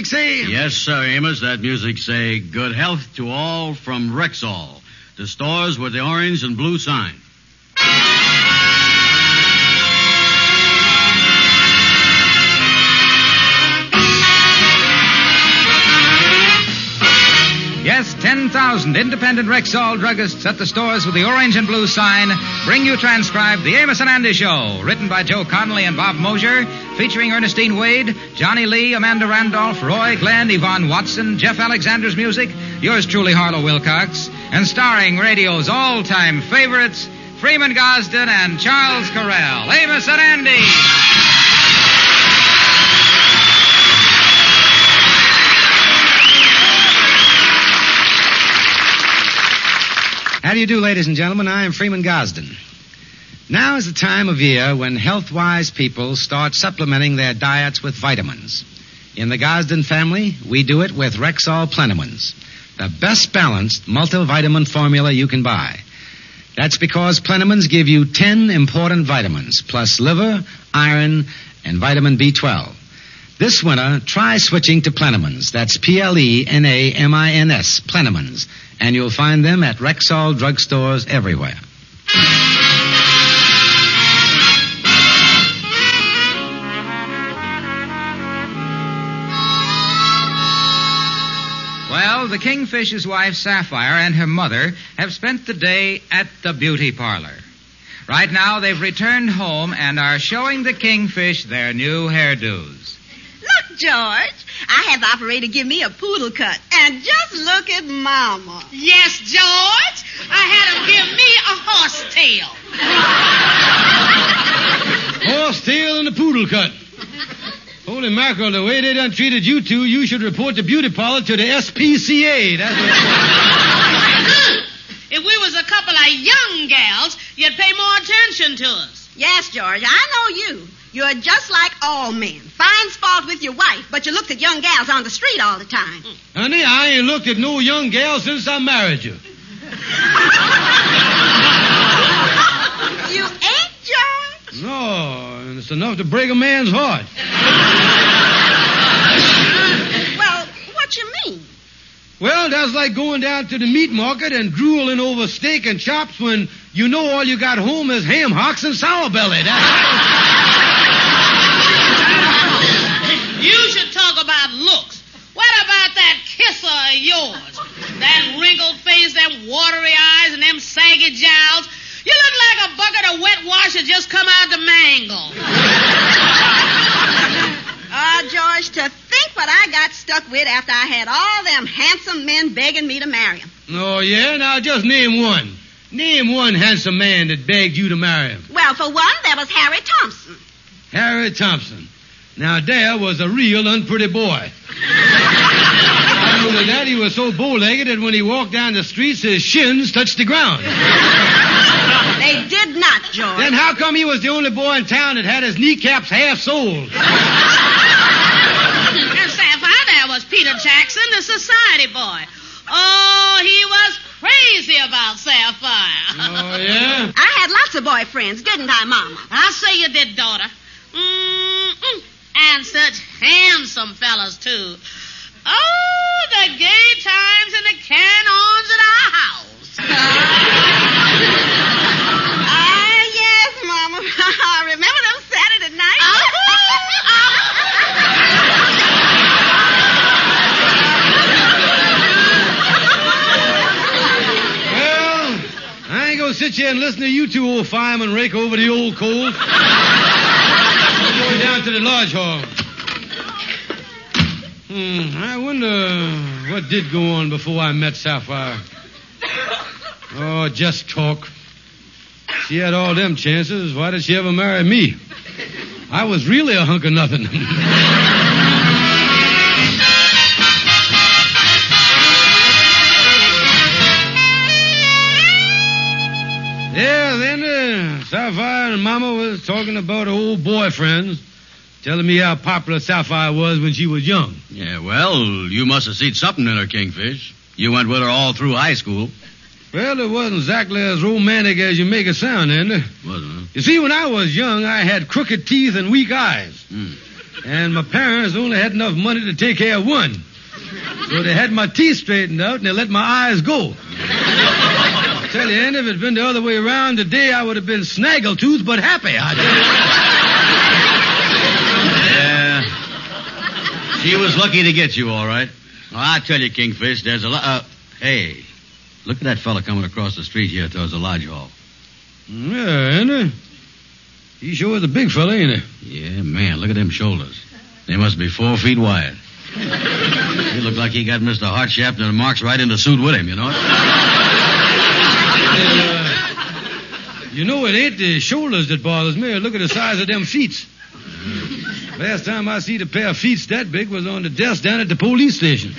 say? Yes, sir, Amos. That music say, good health to all from Rexall, the stores with the orange and blue sign. Yes, 10,000 independent Rexall druggists at the stores with the orange and blue sign bring you transcribed The Amos and Andy Show, written by Joe Connolly and Bob Mosier, featuring Ernestine Wade, Johnny Lee, Amanda Randolph, Roy Glenn, Yvonne Watson, Jeff Alexander's music, yours truly, Harlow Wilcox, and starring radio's all-time favorites, Freeman Gosden and Charles Correll. Amos and Andy! How do you do, ladies and gentlemen? I am Freeman Gosden. Now is the time of year when health-wise people start supplementing their diets with vitamins. In the Gosden family, we do it with Rexall Plenamins, the best balanced multivitamin formula you can buy. That's because Plenamins give you 10 important vitamins, plus liver, iron, and vitamin B12. This winter, try switching to Plenamins. That's Plenamins, Plenamins. And you'll find them at Rexall drugstores everywhere. Well, the Kingfish's wife, Sapphire, and her mother have spent the day at the beauty parlor. Right now, they've returned home and are showing the Kingfish their new hairdos. Look, George, I had the operator give me a poodle cut. And just look at Mama. Yes, George. I had him give me a horsetail. Horsetail and a poodle cut. Holy mackerel, the way they done treated you two, you should report the beauty parlor to the SPCA. That's what... If we was a couple of young gals, you'd pay more attention to us. Yes, George, I know you. You're just like all men. Find fault with your wife, but you looked at young gals on the street all the time. Honey, I ain't looked at no young gal since I married you. You ain't, George? No, and it's enough to break a man's heart. Well, what you mean? Well, that's like going down to the meat market and drooling over steak and chops when you know all you got home is ham hocks and sour belly. You should talk about looks. What about that kisser of yours? That wrinkled face, them watery eyes, and them saggy jowls. You look like a bucket of wet wash that just come out the mangle. George, to think what I got stuck with after I had all them handsome men begging me to marry him. Oh, yeah? Now, just name one. Name one handsome man that begged you to marry him. Well, for one, there was Harry Thompson. Harry Thompson. Now, there was a real unpretty boy. Not only that, he was so bow-legged that when he walked down the streets, his shins touched the ground. They did not, George. Then how come he was the only boy in town that had his kneecaps half-soled? And Sapphire, there was Peter Jackson, the society boy. Oh, he was crazy about Sapphire. Oh, yeah? I had lots of boyfriends, didn't I, Mama? I'll say you did, daughter. And such handsome fellas, too. Oh, the gay times and the can-ons at our house. Yes, Mama. Remember those Saturday nights? Well, I ain't gonna sit here and listen to you two old firemen rake over the old coal. I'm going down to the lodge hall. I wonder what did go on before I met Sapphire. Oh, just talk. She had all them chances. Why did she ever marry me? I was really a hunk of nothing. Yeah, then Sapphire and Mama was talking about old boyfriends, telling me how popular Sapphire was when she was young. Yeah, well, you must have seen something in her, Kingfish. You went with her all through high school. Well, it wasn't exactly as romantic as you make it sound, Andy. Wasn't it? You see, when I was young, I had crooked teeth and weak eyes. And my parents only had enough money to take care of one. So they had my teeth straightened out and they let my eyes go. I tell you, Andy, if it had been the other way around today, I would have been snaggletooth but happy. I tell you. Yeah. She was lucky to get you, all right. Well, I tell you, Kingfish, there's a lot... hey, look at that fella coming across the street here towards the lodge hall. Yeah, Andy. He sure is a big fella, ain't he? Yeah, man, look at them shoulders. They must be 4 feet wide. He looked like he got Mr. Hartshaft and Marks right in the suit with him, you know? You know, it ain't the shoulders that bothers me. Look at the size of them feet. Last time I seen a pair of feet that big was on the desk down at the police station.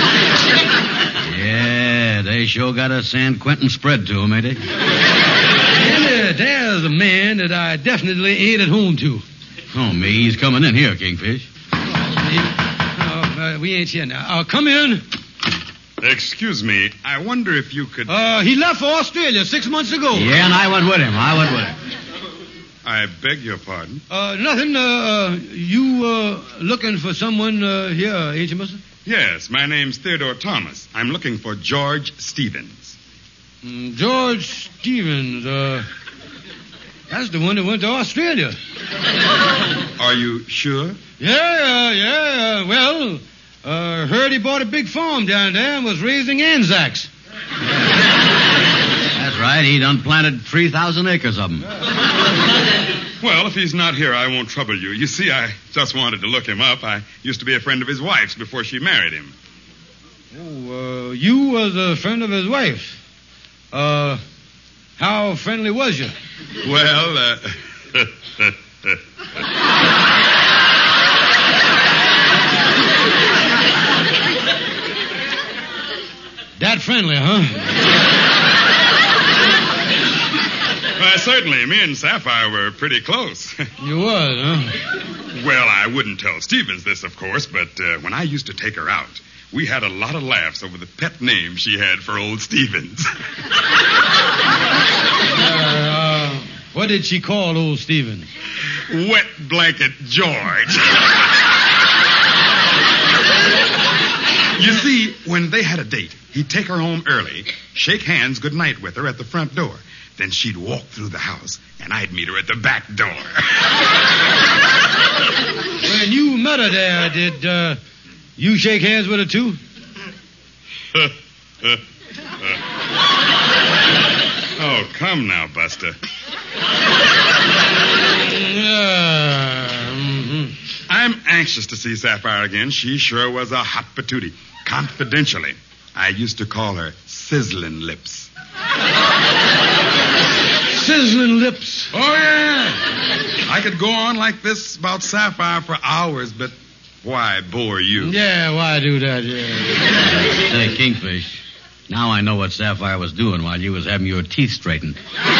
Yeah, they sure got a San Quentin spread to them, ain't they? And there's a man that I definitely ain't at home to. Oh, me, he's coming in here, Kingfish. We ain't here now. Come in. Excuse me. I wonder if you could... He left for Australia 6 months ago. Yeah, and I went with him. I beg your pardon? Nothing. You looking for someone here, ain't you, mister? Yes, my name's Theodore Thomas. I'm looking for George Stevens. George Stevens. That's the one that went to Australia. Are you sure? Yeah. Well, heard he bought a big farm down there and was raising Anzacs. That's right. He done planted 3,000 acres of them. Well, if he's not here, I won't trouble you. You see, I just wanted to look him up. I used to be a friend of his wife's before she married him. Oh, you was a friend of his wife's. How friendly was you? Well, That friendly, huh? Certainly. Me and Sapphire were pretty close. You was, huh? Well, I wouldn't tell Stevens this, of course, but when I used to take her out, we had a lot of laughs over the pet name she had for old Stevens. What did she call old Stevens? Wet Blanket George. You see, when they had a date, he'd take her home early, shake hands goodnight with her at the front door. Then she'd walk through the house, and I'd meet her at the back door. When you met her there, did you shake hands with her, too? Oh, come now, Buster. I'm anxious to see Sapphire again. She sure was a hot patootie. Confidentially, I used to call her Sizzling Lips. Sizzling Lips. Oh, yeah. I could go on like this about Sapphire for hours, but why bore you? Yeah, why do that, yeah. Say, Kingfish, now I know what Sapphire was doing while you was having your teeth straightened.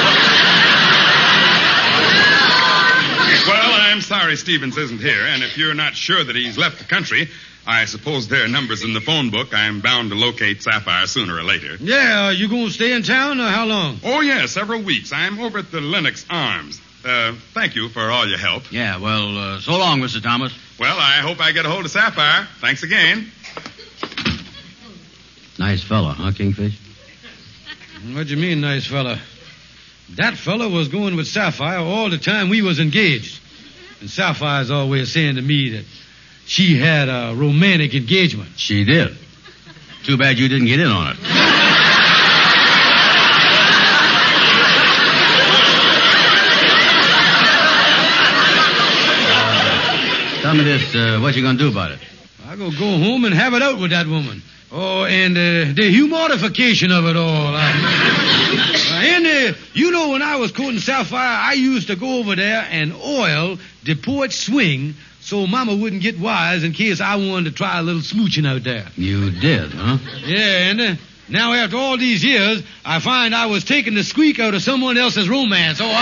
Well, I'm sorry Stevens isn't here, and if you're not sure that he's left the country, I suppose there are numbers in the phone book. I'm bound to locate Sapphire sooner or later. Yeah, you going to stay in town, or how long? Oh, yeah, several weeks. I'm over at the Lennox Arms. Thank you for all your help. Yeah, well, so long, Mr. Thomas. Well, I hope I get a hold of Sapphire. Thanks again. Nice fella, huh, Kingfish? What do you mean, nice fella? That fella was going with Sapphire all the time we was engaged. And Sapphire's always saying to me that she had a romantic engagement. She did. Too bad you didn't get in on it. Tell me this, what you gonna do about it? I go home and have it out with that woman. Oh, and the humorification of it all. And you know, when I was courting Sapphire, I used to go over there and oil the porch swing so Mama wouldn't get wise in case I wanted to try a little smooching out there. You did, huh? Yeah, and now after all these years, I find I was taking the squeak out of someone else's romance. Oh,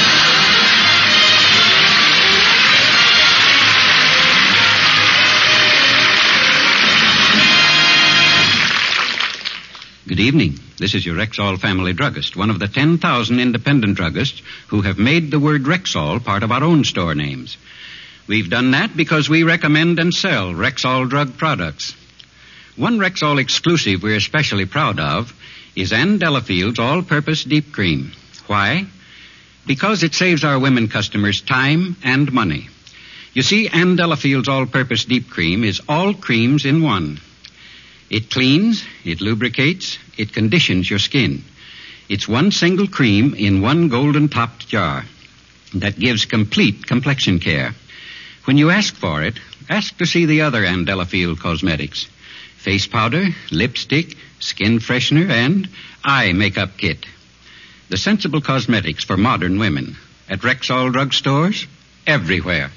Good evening. This is your Rexall family druggist, one of the 10,000 independent druggists who have made the word Rexall part of our own store names. We've done that because we recommend and sell Rexall drug products. One Rexall exclusive we're especially proud of is Ann Delafield's All-Purpose Deep Cream. Why? Because it saves our women customers time and money. You see, Ann Delafield's All-Purpose Deep Cream is all creams in one. It cleans, it lubricates, it conditions your skin. It's one single cream in one golden-topped jar that gives complete complexion care. When you ask for it, ask to see the other Ann Delafield cosmetics. Face powder, lipstick, skin freshener, and eye makeup kit. The sensible cosmetics for modern women. At Rexall drugstores, everywhere.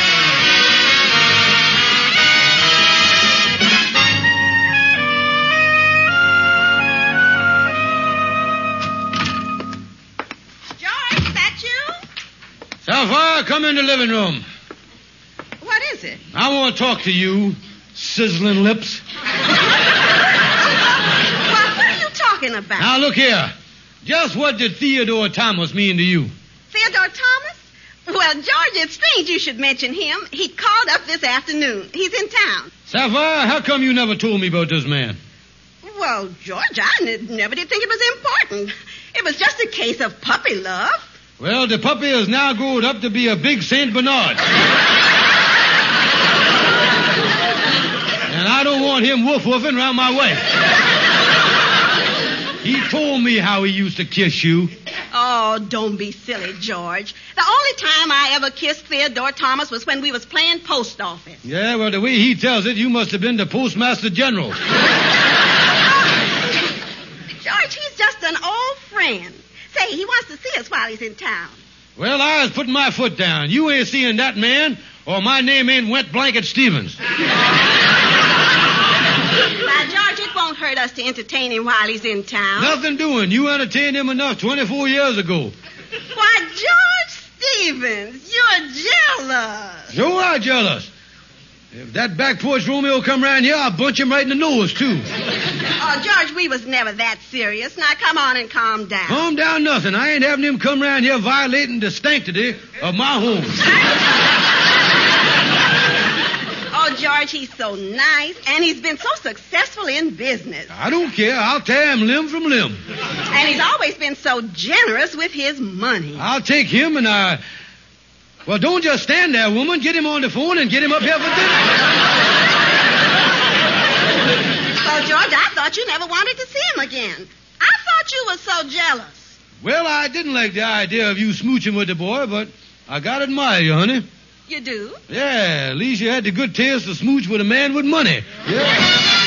George, is that you? Sapphire, come in the living room. What is it? I want to talk to you, sizzling lips. What are you talking about? Now, look here. Just what did Theodore Thomas mean to you? Theodore Thomas? Well, George, it's strange you should mention him. He called up this afternoon. He's in town. Sapphire, how come you never told me about this man? Well, George, I never did think it was important. It was just a case of puppy love. Well, the puppy has now grown up to be a big St. Bernard. And I don't want him woof-woofing around my wife. He told me how he used to kiss you. Oh, don't be silly, George. The only time I ever kissed Theodore Thomas was when we was playing post office. Yeah, well, the way he tells it, you must have been the Postmaster General. George, he's just an old friend. Say, he wants to see us while he's in town. Well, I was putting my foot down. You ain't seeing that man, or my name ain't Wet Blanket Stevens. Now, George, it won't hurt us to entertain him while he's in town. Nothing doing. You entertained him enough 24 years ago. Why, George Stevens, you're jealous. So I'm jealous. If that back porch Romeo come around here, I'll bunch him right in the nose, too. Oh, George, we was never that serious. Now, come on and calm down. Calm down nothing. I ain't having him come around here violating the sanctity of my home. Oh, George, he's so nice, and he's been so successful in business. I don't care. I'll tear him limb from limb. And he's always been so generous with his money. I'll take him and I... Well, don't just stand there, woman. Get him on the phone and get him up here for dinner. Well, George, I thought you never wanted to see him again. I thought you were so jealous. Well, I didn't like the idea of you smooching with the boy, but I gotta admire you, honey. You do? Yeah, at least you had the good taste to smooch with a man with money. Yeah.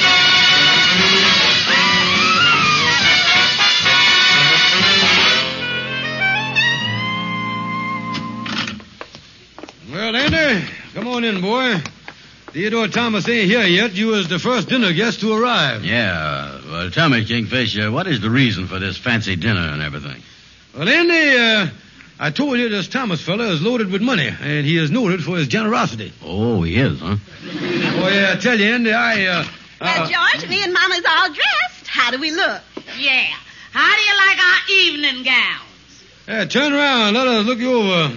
Well, Andy, come on in, boy. Theodore Thomas ain't here yet. You was the first dinner guest to arrive. Yeah. Well, tell me, Kingfish, what is the reason for this fancy dinner and everything? Well, Andy, I told you this Thomas fella is loaded with money, and he is noted for his generosity. Oh, he is, huh? Oh, yeah, I tell you, Andy, Well, George, me and Mama's all dressed. How do we look? Yeah. How do you like our evening gowns? Yeah, turn around. Let us look you over.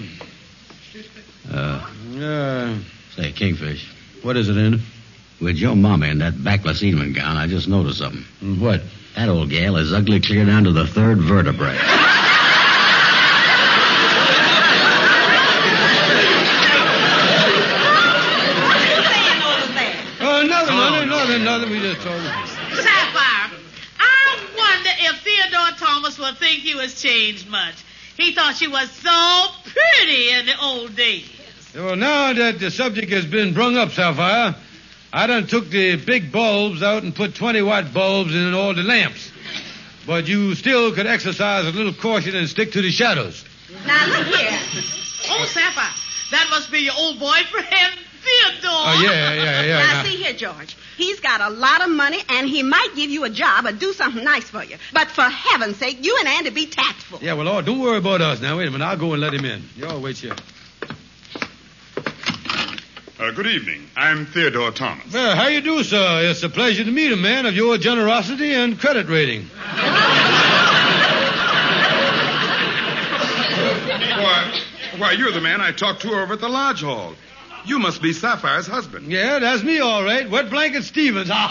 Say, Kingfish. What is it, Andy? With your mama in that backless evening gown, I just noticed something. What? That old gal is ugly clear down to the third vertebrae. Nothing. We just told him. Sapphire, I wonder if Theodore Thomas will think you has changed much. He thought you was so pretty in the old days. Well, now that the subject has been brung up, Sapphire, I done took the big bulbs out and put 20-watt bulbs in all the lamps. But you still could exercise a little caution and stick to the shadows. Now, look here. Oh, Sapphire, that must be your old boyfriend, Theodore. Oh, yeah. Now, see here, George. He's got a lot of money, and he might give you a job or do something nice for you. But for heaven's sake, you and Andy be tactful. Yeah, well, Lord, don't worry about us. Now, wait a minute. I'll go and let him in. You all wait here. Good evening. I'm Theodore Thomas. Well, how you do, sir? It's a pleasure to meet a man of your generosity and credit rating. Why, you're the man I talked to over at the lodge hall. You must be Sapphire's husband. Yeah, that's me, all right. Wet Blanket Stevens. Well,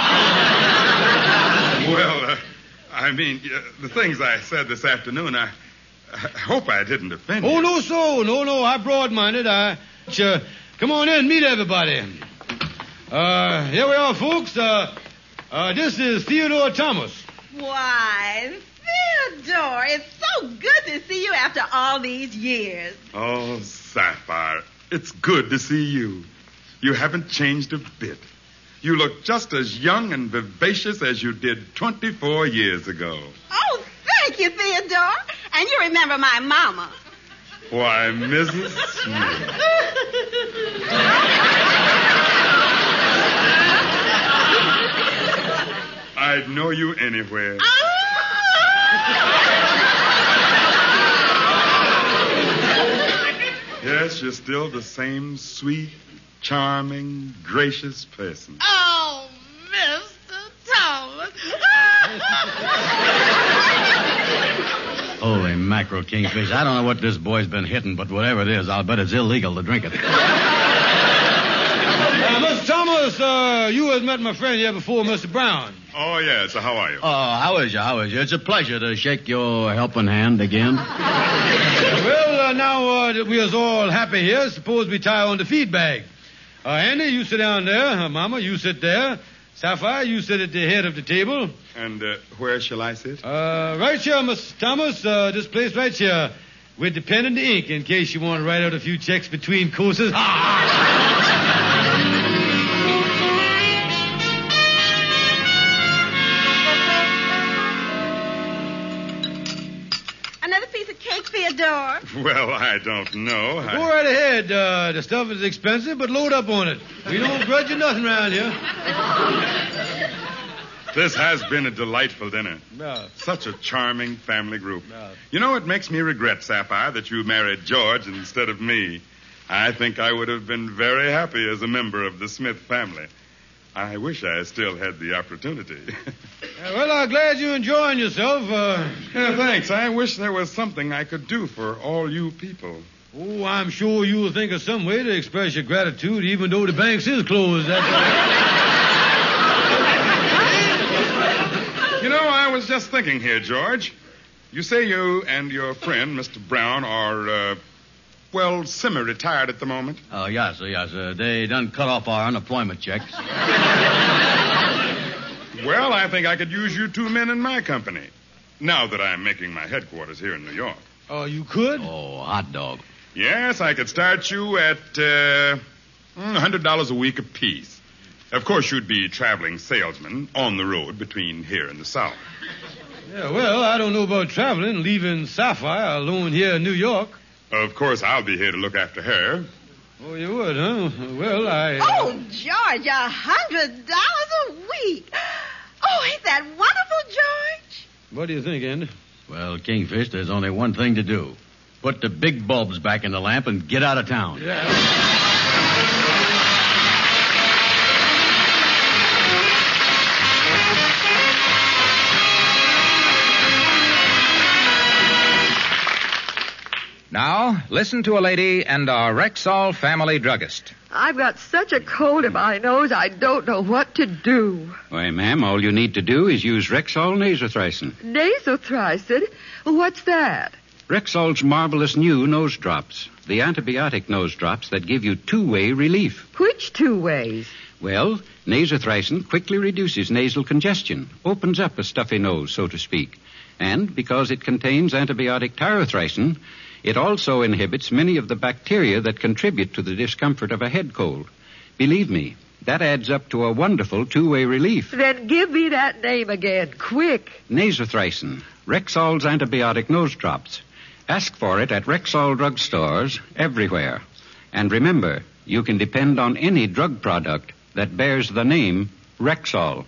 the things I said this afternoon, I hope I didn't offend you. Oh, no, so. No, I broad-minded. Come on in, meet everybody. Here we are, folks. This is Theodore Thomas. Why, Theodore, it's so good to see you after all these years. Oh, Sapphire, it's good to see you. You haven't changed a bit. You look just as young and vivacious as you did 24 years ago. Oh, thank you, Theodore. And you remember my mama. Why, Mrs. Smith. I'd know you anywhere. Yes, you're still the same sweet, charming, gracious person. Oh, Mr. Thomas. Holy mackerel, Kingfish. I don't know what this boy's been hitting, but whatever it is, I'll bet it's illegal to drink it. Mr. Thomas, you have met my friend here before, Mr. Brown. Oh, yes. How are you? Oh, how is you? It's a pleasure to shake your helping hand again. Well, now that we are all happy here, suppose we tie on the feed bag. Andy, you sit down there. Mama, you sit there. Sapphire, you sit at the head of the table. And where shall I sit? Right here, Mr. Thomas. This place right here. With the pen and the ink in case you want to write out a few checks between courses. Another piece of cake, Theodore. Well, I don't know. Go right ahead. The stuff is expensive, but load up on it. We don't grudge you nothing around here. This has been a delightful dinner. Yeah. Such a charming family group. Yeah. You know, it makes me regret, Sapphire, that you married George instead of me. I think I would have been very happy as a member of the Smith family. I wish I still had the opportunity. Well, I'm glad you're enjoying yourself. Yeah, thanks. I wish there was something I could do for all you people. Oh, I'm sure you'll think of some way to express your gratitude, even though the banks is closed. You know, I was just thinking here, George. You say you and your friend, Mr. Brown, are, semi-retired at the moment. Oh, yes. They done cut off our unemployment checks. Well, I think I could use you two men in my company, now that I'm making my headquarters here in New York. Oh, you could? Oh, hot dog. Yes, I could start you at $100 a week apiece. Of course, you'd be traveling salesman on the road between here and the South. Yeah, well, I don't know about traveling, leaving Sapphire alone here in New York. Of course, I'll be here to look after her. Oh, you would, huh? Well, Oh, George, $100 a week. Oh, ain't that wonderful, George? What do you think, Andy? Well, Kingfish, there's only one thing to do. Put the big bulbs back in the lamp and get out of town. Yeah. Now, listen to a lady and our Rexall family druggist. I've got such a cold in my nose, I don't know what to do. Why, ma'am, all you need to do is use Rexall nasothricin. Nasothricin? What's that? Rexall's marvelous new nose drops. The antibiotic nose drops that give you two-way relief. Which two ways? Well, nasothricin quickly reduces nasal congestion, opens up a stuffy nose, so to speak. And because it contains antibiotic tyrothricin, it also inhibits many of the bacteria that contribute to the discomfort of a head cold. Believe me, that adds up to a wonderful two-way relief. Then give me that name again, quick. Nasothricin, Rexall's antibiotic nose drops. Ask for it at Rexall drugstores everywhere. And remember, you can depend on any drug product that bears the name Rexall.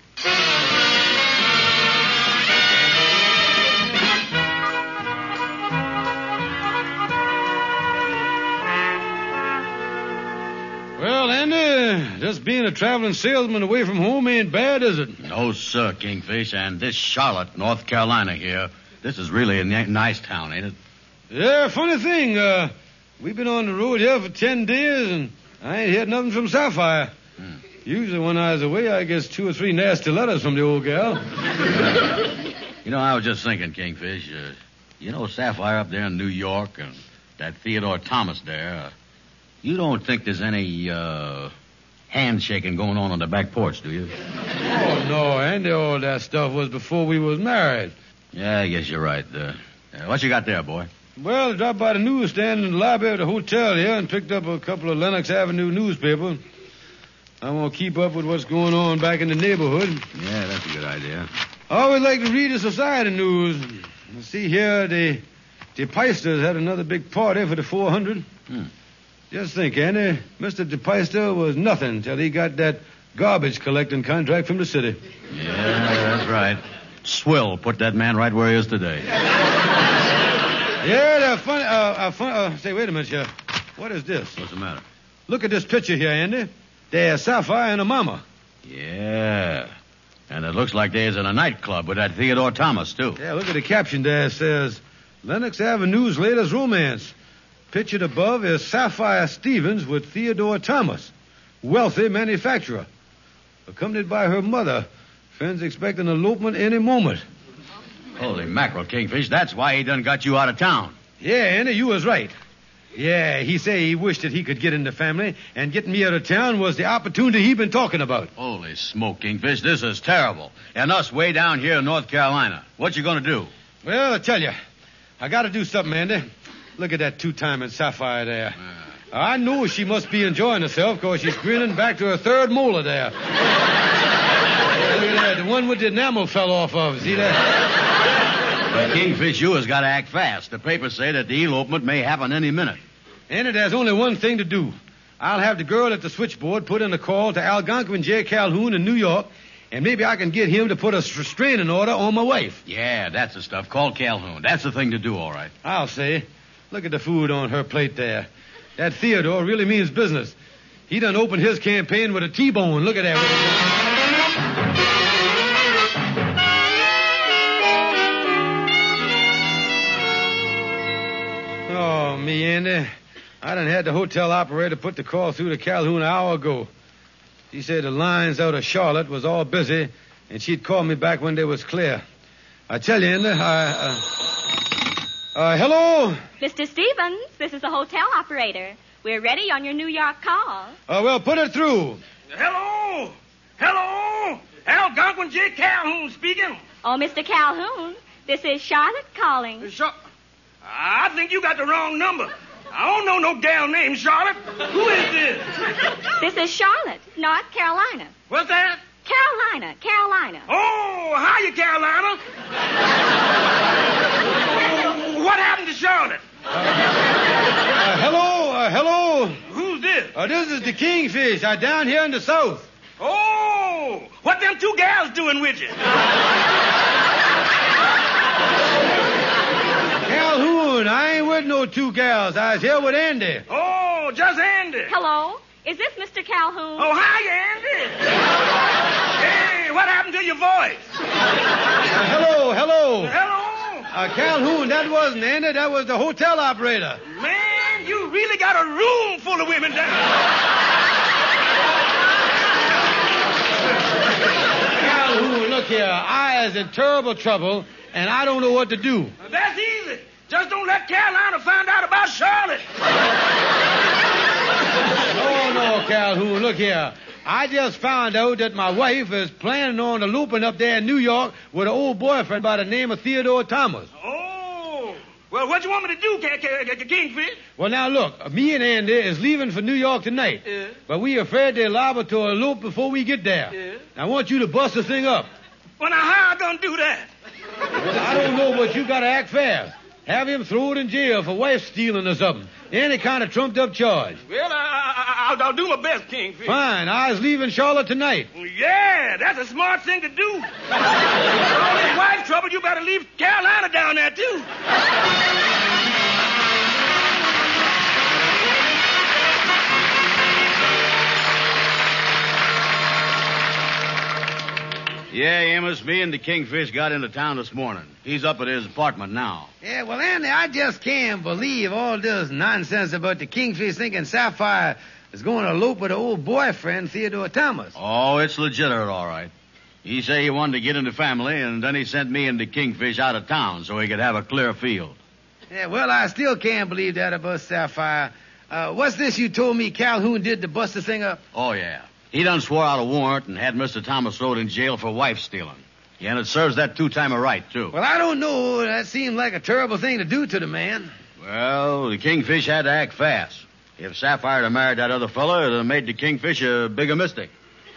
Well, Andy, just being a traveling salesman away from home ain't bad, is it? No, sir, Kingfish. And this Charlotte, North Carolina here, this is really a nice town, ain't it? Yeah, funny thing. We've been on the road here for 10 days, and I ain't heard nothing from Sapphire. Usually when I was away, I get 2 or 3 nasty letters from the old gal. You know, I was just thinking, Kingfish. You know Sapphire up there in New York and that Theodore Thomas there. You don't think there's any handshaking going on the back porch, do you? Oh, no, Andy. All that stuff was before we was married. Yeah, I guess you're right. What you got there, boy? Well, I dropped by the newsstand in the library of the hotel here and picked up a couple of Lenox Avenue newspapers. I want to keep up with what's going on back in the neighborhood. Yeah, that's a good idea. I always like to read the society news. See here, the Depeisters had another big party for the 400. Just think, Andy, Mr. Depeister was nothing till he got that garbage collecting contract from the city. Yeah, that's right. Swill put that man right where he is today. Yeah, they're funny. Say, wait a minute, here. What is this? What's the matter? Look at this picture here, Andy. There's Sapphire and her mama. Yeah. And it looks like there's in a nightclub with that Theodore Thomas, too. Yeah, look at the caption there. It says, Lenox Avenue's latest romance. Pictured above is Sapphire Stevens with Theodore Thomas, wealthy manufacturer. Accompanied by her mother. Friends expect an elopement any moment. Holy mackerel, Kingfish. That's why he done got you out of town. Yeah, Andy, you was right. Yeah, he say he wished that he could get in the family, and getting me out of town was the opportunity he been talking about. Holy smoke, Kingfish. This is terrible. And us way down here in North Carolina. What you gonna do? Well, I tell you, I gotta do something, Andy. Look at that two-timing Sapphire there. I know she must be enjoying herself because she's grinning back to her third molar there. Yeah, look at that. The one with the enamel fell off of. See that? But Kingfish, you has got to act fast. The papers say that the elopement may happen any minute. Andy, there's only one thing to do. I'll have the girl at the switchboard put in a call to Algonquin J. Calhoun in New York, and maybe I can get him to put a restraining order on my wife. Yeah, that's the stuff. Call Calhoun. That's the thing to do, all right. I'll say. Look at the food on her plate there. That Theodore really means business. He done opened his campaign with a T-bone. Look at that. Oh, me, Andy. I done had the hotel operator put the call through to Calhoun an hour ago. She said the lines out of Charlotte was all busy, and she'd call me back when they was clear. I tell you, Andy, hello? Mr. Stevens, this is the hotel operator. We're ready on your New York call. Well, put it through. Hello? Hello? Algonquin J. Calhoun speaking. Oh, Mr. Calhoun, this is Charlotte calling. I think you got the wrong number. I don't know no gal named Charlotte. Who is this? This is Charlotte, North Carolina. What's that? Carolina. Oh, hiya, Carolina. What happened to Charlotte? Hello. Who's this? This is the Kingfish. I'm down here in the south. Oh, what them two gals doing with you? Calhoun, I ain't with no two gals. I was here with Andy. Oh, just Andy. Hello, is this Mr. Calhoun? Oh, hiya, Andy. Hey, what happened to your voice? Hello. Hello. Calhoun, that wasn't Andy. That was the hotel operator. Man, you really got a room full of women down. Calhoun, look here. I is in terrible trouble, and I don't know what to do. That's easy. Just don't let Carolina find out about Charlotte. No, Calhoun, look here. I just found out that my wife is planning on eloping up there in New York with an old boyfriend by the name of Theodore Thomas. Oh. Well, what you want me to do, Kingfish? Well, now, look, me and Andy is leaving for New York tonight. Yeah. But we afraid they're liable to elope before we get there. Yeah. I want you to bust the thing up. Well, now, how I gonna do that? Well, I don't know, but you gotta act fast. Have him thrown in jail for wife stealing or something. Any kind of trumped-up charge. Well, I'll do my best, Kingfish. Fine. I was leaving Charlotte tonight. Yeah, that's a smart thing to do. With all this wife trouble, you better leave Carolina down there, too. Yeah, Amos, me and the Kingfish got into town this morning. He's up at his apartment now. Yeah, well, Andy, I just can't believe all this nonsense about the Kingfish thinking Sapphire is going to elope with her old boyfriend, Theodore Thomas. Oh, it's legitimate, all right. He said he wanted to get into family, and then he sent me and the Kingfish out of town so he could have a clear field. Yeah, well, I still can't believe that about Sapphire. What's this you told me Calhoun did to bust the thing up? Oh, yeah. He done swore out a warrant and had Mr. Thomas thrown in jail for wife stealing. Yeah, and it serves that two-timer right, too. Well, I don't know. That seemed like a terrible thing to do to the man. Well, the Kingfish had to act fast. If Sapphire had married that other fella, it would have made the Kingfish a bigger mistake.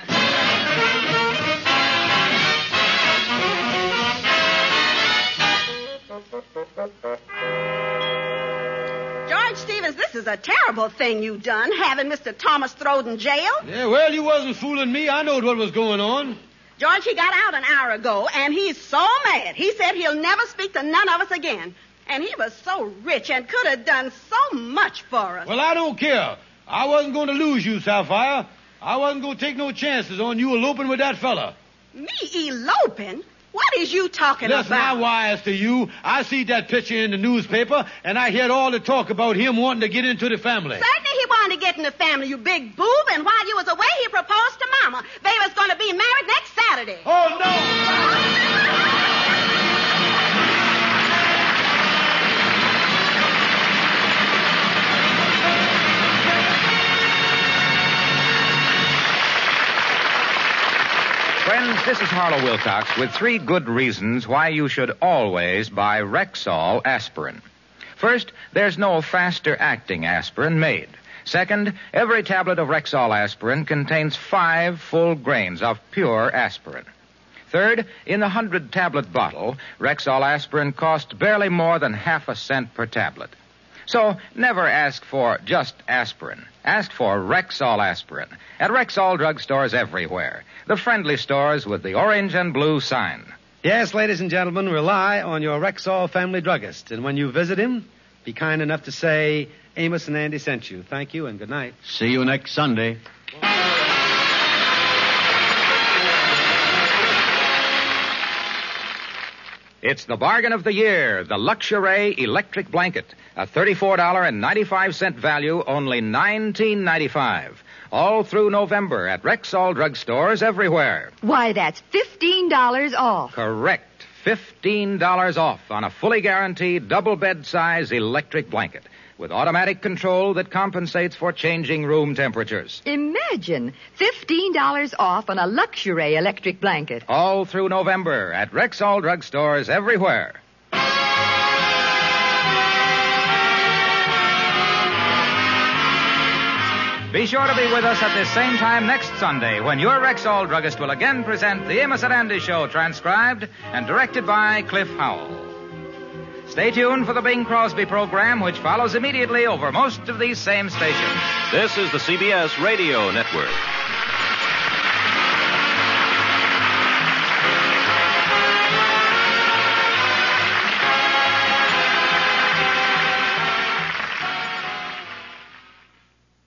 George Stevens, this is a terrible thing you done, having Mr. Thomas thrown in jail. Yeah, well, you wasn't fooling me. I knowed what was going on. George, he got out an hour ago, and he's so mad. He said he'll never speak to none of us again. And he was so rich and could have done so much for us. Well, I don't care. I wasn't going to lose you, Sapphire. I wasn't going to take no chances on you eloping with that fella. Me eloping? What is you talking Listen, about? I wires to you. I see that picture in the newspaper, and I heard all the talk about him wanting to get into the family. Certainly he wanted to get in the family, you big boob, and while you was away, he proposed to Mama. They was going to be married next Saturday. Oh, no! Friends, this is Harlow Wilcox with 3 good reasons why you should always buy Rexall aspirin. First, there's no faster-acting aspirin made. Second, every tablet of Rexall aspirin contains 5 full grains of pure aspirin. Third, in the 100-tablet bottle, Rexall aspirin costs barely more than half a cent per tablet. So never ask for just aspirin. Ask for Rexall aspirin at Rexall drugstores everywhere. The friendly stores with the orange and blue sign. Yes, ladies and gentlemen, rely on your Rexall family druggist. And when you visit him, be kind enough to say Amos and Andy sent you. Thank you and good night. See you next Sunday. It's the bargain of the year, the Luxury electric blanket. A $34.95 value, only $19.95. All through November at Rexall drugstores everywhere. Why, that's $15 off. Correct. $15 off on a fully guaranteed double bed size electric blanket with automatic control that compensates for changing room temperatures. Imagine $15 off on a Luxury electric blanket. All through November at Rexall drugstores everywhere. Be sure to be with us at this same time next Sunday when your Rexall druggist will again present the Amos and Andy Show, transcribed and directed by Cliff Howell. Stay tuned for the Bing Crosby program, which follows immediately over most of these same stations. This is the CBS Radio Network.